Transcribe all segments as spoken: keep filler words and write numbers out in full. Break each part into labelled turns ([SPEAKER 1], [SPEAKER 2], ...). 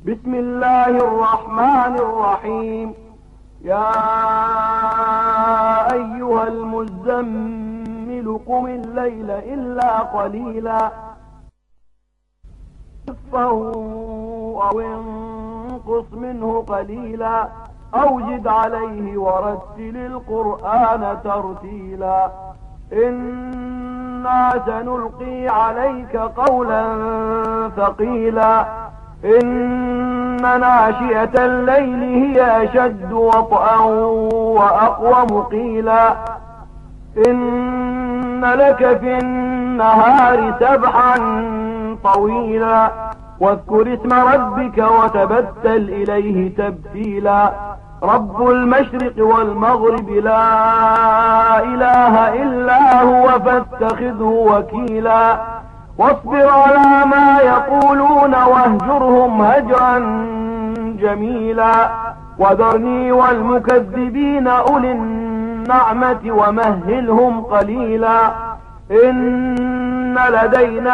[SPEAKER 1] بسم الله الرحمن الرحيم. يا أيها المزمل قم الليل إلا قليلا نصفه أو انقص منه قليلا أو زد عليه ورتل القرآن ترتيلا إنا سنلقي عليك قولا ثقيلا إن ناشئة الليل هي أشد وطئا وأقوم قيلا إن لك في النهار سبحا طويلا واذكر اسم ربك وتبتل إليه تبتيلا رب المشرق والمغرب لا إله إلا هو فاتخذه وكيلا واصبر على ما يقولون واهجرهم هجرا جميلا وذرني والمكذبين أولي النعمة ومهلهم قليلا إن لدينا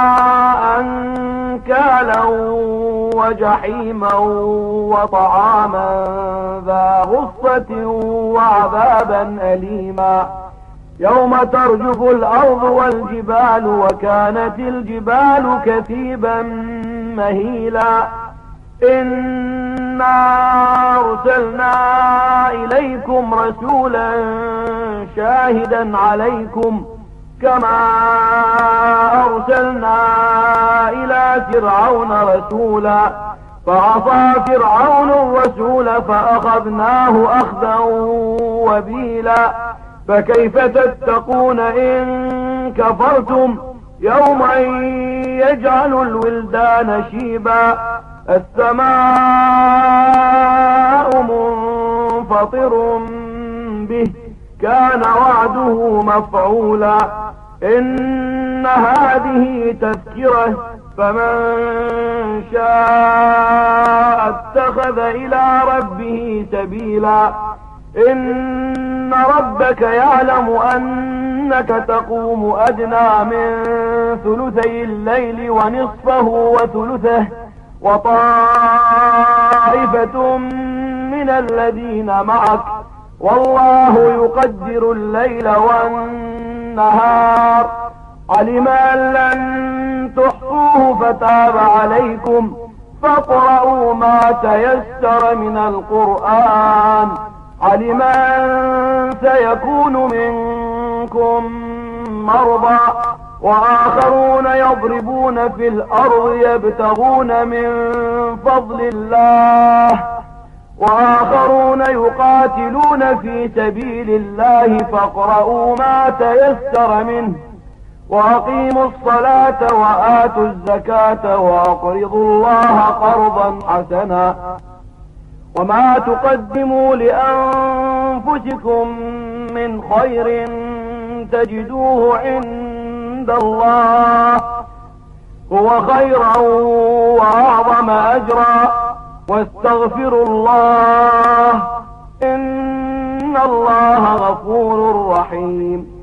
[SPEAKER 1] أنكالا وجحيما وطعاما ذا غصة وعذابا أليما يوم ترجف الأرض والجبال وكانت الجبال كثيبا مهيلا إنا أرسلنا إليكم رسولا شاهدا عليكم كما أرسلنا إلى فرعون رسولا فعصى فرعون الرسول فأخذناه أخذا وبيلا فكيف تتقون إن كفرتم يوما يجعل الولدان شيبا السماء منفطر به كان وعده مفعولا إن هذه تذكرة فمن شاء اتخذ إلى ربه سبيلا إن ربك يعلم أنك تقوم أدنى من ثلثي الليل ونصفه وثلثه وطائفة من الذين معك والله يقدر الليل والنهار علم أن لن تحصوه فتاب عليكم فاقرؤوا ما تيسر من القرآن علم أن سيكون منكم مرضى وآخرون يضربون في الأرض يبتغون من فضل الله وآخرون يقاتلون في سبيل الله فاقرؤوا ما تيسر منه وأقيموا الصلاة وآتوا الزكاة وأقرضوا الله قرضا حسنا وما تقدموا لأنفسكم من خير تجدوه عند الله هو خيرا وأعظم أجرا واستغفروا الله إن الله غفور رحيم